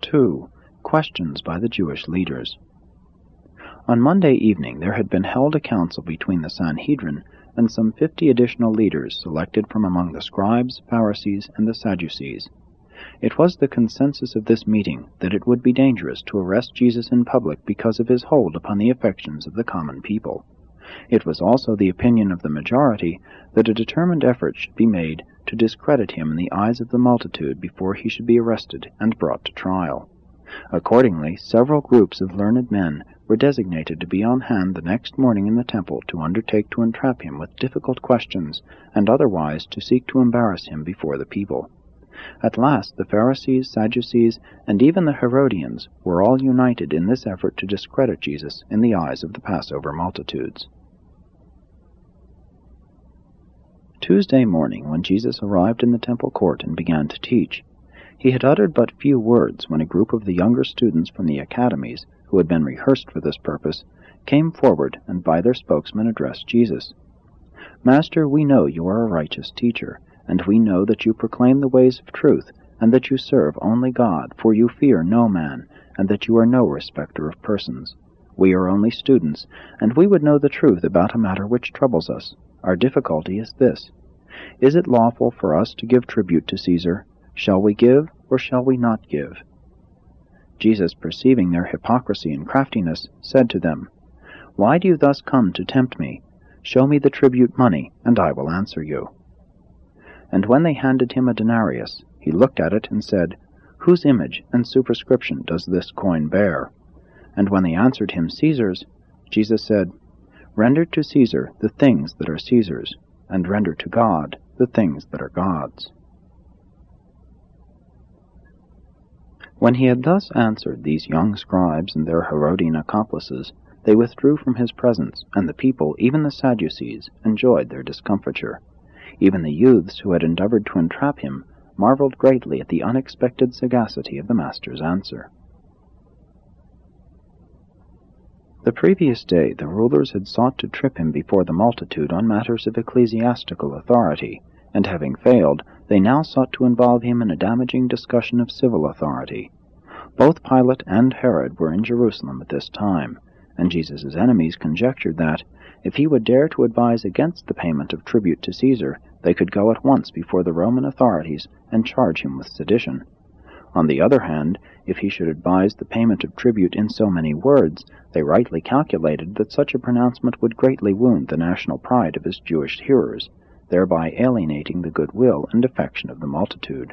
2. Questions by the Jewish leaders. On Monday evening there had been held a council between the Sanhedrin and some 50 additional leaders selected from among the scribes, Pharisees, and the Sadducees. It was the consensus of this meeting that it would be dangerous to arrest Jesus in public because of his hold upon the affections of the common people. It was also the opinion of the majority that a determined effort should be made to discredit him in the eyes of the multitude before he should be arrested and brought to trial. Accordingly, several groups of learned men were designated to be on hand the next morning in the temple to undertake to entrap him with difficult questions, and otherwise to seek to embarrass him before the people. At last the Pharisees, Sadducees, and even the Herodians were all united in this effort to discredit Jesus in the eyes of the Passover multitudes. Tuesday morning, when Jesus arrived in the temple court and began to teach, he had uttered but few words when a group of the younger students from the academies, who had been rehearsed for this purpose, came forward and by their spokesman addressed Jesus. "Master, we know you are a righteous teacher, and we know that you proclaim the ways of truth, and that you serve only God, for you fear no man, and that you are no respecter of persons. We are only students, and we would know the truth about a matter which troubles us. Our difficulty is this: is it lawful for us to give tribute to Caesar? Shall we give, or shall we not give?" Jesus, perceiving their hypocrisy and craftiness, said to them, "Why do you thus come to tempt me? Show me the tribute money, and I will answer you." And when they handed him a denarius, he looked at it and said, "Whose image and superscription does this coin bear?" And when they answered him, "Caesar's," Jesus said, "Render to Caesar the things that are Caesar's, and render to God the things that are God's." When he had thus answered these young scribes and their Herodian accomplices, they withdrew from his presence, and the people, even the Sadducees, enjoyed their discomfiture. Even the youths who had endeavored to entrap him marveled greatly at the unexpected sagacity of the Master's answer. The previous day the rulers had sought to trip him before the multitude on matters of ecclesiastical authority, and having failed, they now sought to involve him in a damaging discussion of civil authority. Both Pilate and Herod were in Jerusalem at this time, and Jesus' enemies conjectured that, if he would dare to advise against the payment of tribute to Caesar, they could go at once before the Roman authorities and charge him with sedition. On the other hand, if he should advise the payment of tribute in so many words, they rightly calculated that such a pronouncement would greatly wound the national pride of his Jewish hearers, thereby alienating the goodwill and affection of the multitude.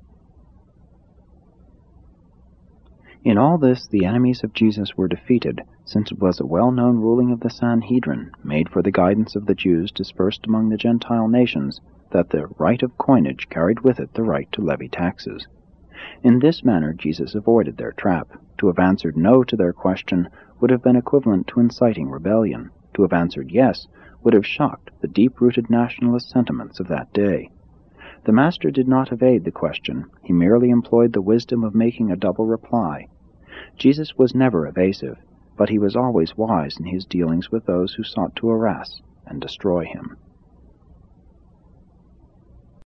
In all this the enemies of Jesus were defeated, since it was a well-known ruling of the Sanhedrin, made for the guidance of the Jews dispersed among the Gentile nations, that the right of coinage carried with it the right to levy taxes. In this manner Jesus avoided their trap. To have answered no to their question would have been equivalent to inciting rebellion. To have answered yes would have shocked the deep-rooted nationalist sentiments of that day. The Master did not evade the question. He merely employed the wisdom of making a double reply. Jesus was never evasive, but he was always wise in his dealings with those who sought to harass and destroy him.